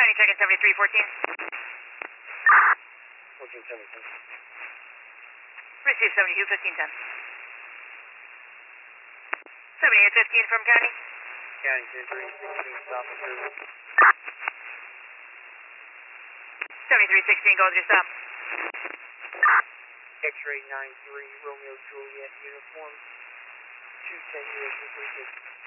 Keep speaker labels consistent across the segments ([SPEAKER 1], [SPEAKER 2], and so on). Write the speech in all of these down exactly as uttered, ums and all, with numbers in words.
[SPEAKER 1] County checking seventy-three fourteen.
[SPEAKER 2] fourteen seventeen.
[SPEAKER 1] Receive seventy-two fifteen ten. seventy-eight fifteen from County.
[SPEAKER 2] County two three sixteen, stop approval.
[SPEAKER 1] seventy-three sixteen, go with your stop.
[SPEAKER 2] X-ray nine three, Romeo Juliet, uniform, two ten U S three six.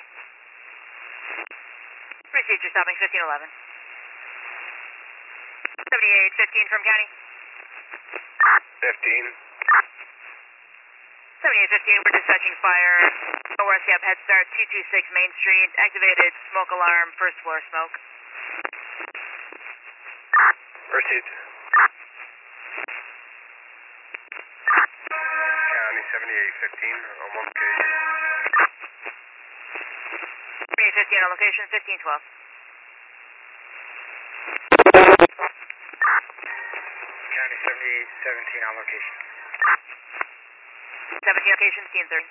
[SPEAKER 1] Received, you're stopping fifteen eleven. seventy-eight fifteen from County.
[SPEAKER 3] fifteen.
[SPEAKER 1] seventy-eight fifteen, we're dispatching fire. O R C up head start, two two six Main Street. Activated smoke alarm, first floor smoke.
[SPEAKER 3] Received. County seventy-eight fifteen on location.
[SPEAKER 1] seventy-eight fifteen on location, fifteen twelve.
[SPEAKER 2] County seventy-eight seventeen on location.
[SPEAKER 1] seventeen location, fifteen thirty.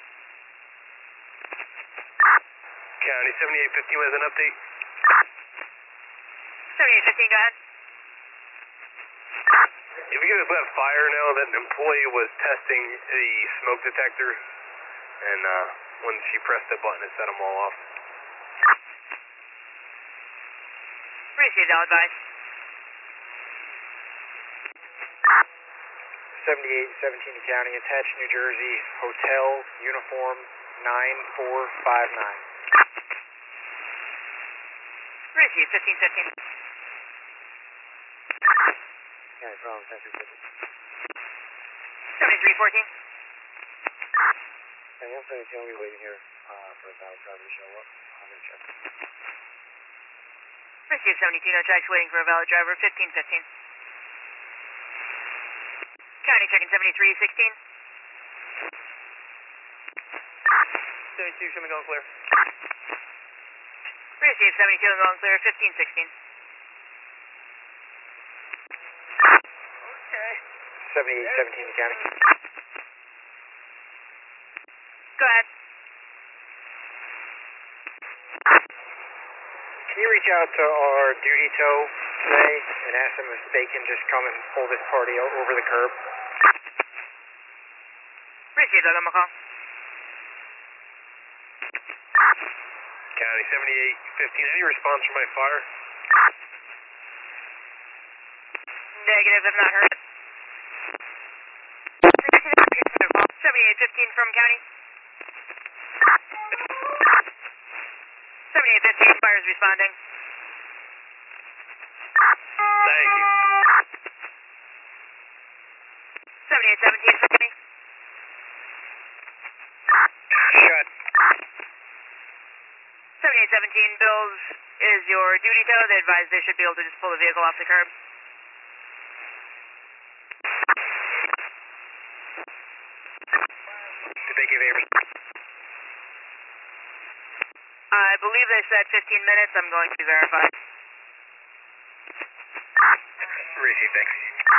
[SPEAKER 3] County seventy-eight fifteen has an update.
[SPEAKER 1] seventy-eight fifteen, go ahead.
[SPEAKER 3] If you guys let fire know that an employee was testing the smoke detector, and uh, when she pressed the button, it set them all off.
[SPEAKER 1] Received, I'll advise.
[SPEAKER 2] seventy-eight seventeen to County, attached New Jersey, hotel, uniform, nine four five nine.
[SPEAKER 1] Received, fifteen fifteen.
[SPEAKER 2] County problem, ten three fifty.
[SPEAKER 1] seventy-three fourteen.
[SPEAKER 2] County one seventeen, I'll be waiting here uh, for a valid driver to show up. I'm going to check.
[SPEAKER 1] Received, seventy-two, no checks, waiting for a valid driver, fifteen fifteen. County checking seventy-three sixteen.
[SPEAKER 3] seventy-two, show me going clear.
[SPEAKER 1] Received, seventy-two and going clear, fifteen sixteen.
[SPEAKER 3] Okay.
[SPEAKER 2] seventy-eight seventeen to County.
[SPEAKER 1] Go ahead.
[SPEAKER 2] Can you reach out to our duty tow today and ask them if they can just come and pull this party o- over the curb?
[SPEAKER 1] Received, I'll give them a call.
[SPEAKER 3] County seventy-eight fifteen, any response from my fire?
[SPEAKER 1] Negative, have not heard. seventy-eight fifteen from County. seventy-eight fifteen, fire's responding.
[SPEAKER 3] Thank you.
[SPEAKER 1] seventy-eight seventeen from County.
[SPEAKER 2] Shut.
[SPEAKER 1] seventy-eight seventeen, Bills is your duty tow. They advise they should be able to just pull the vehicle off the curb.
[SPEAKER 2] Did they give a response?
[SPEAKER 1] I believe they said fifteen minutes. I'm going to verify.
[SPEAKER 2] Receive, thanks.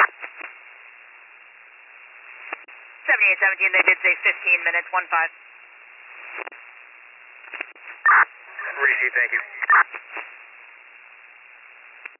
[SPEAKER 1] seventy-eight seventeen, they did say fifteen minutes, one five.
[SPEAKER 2] Receive, thank you.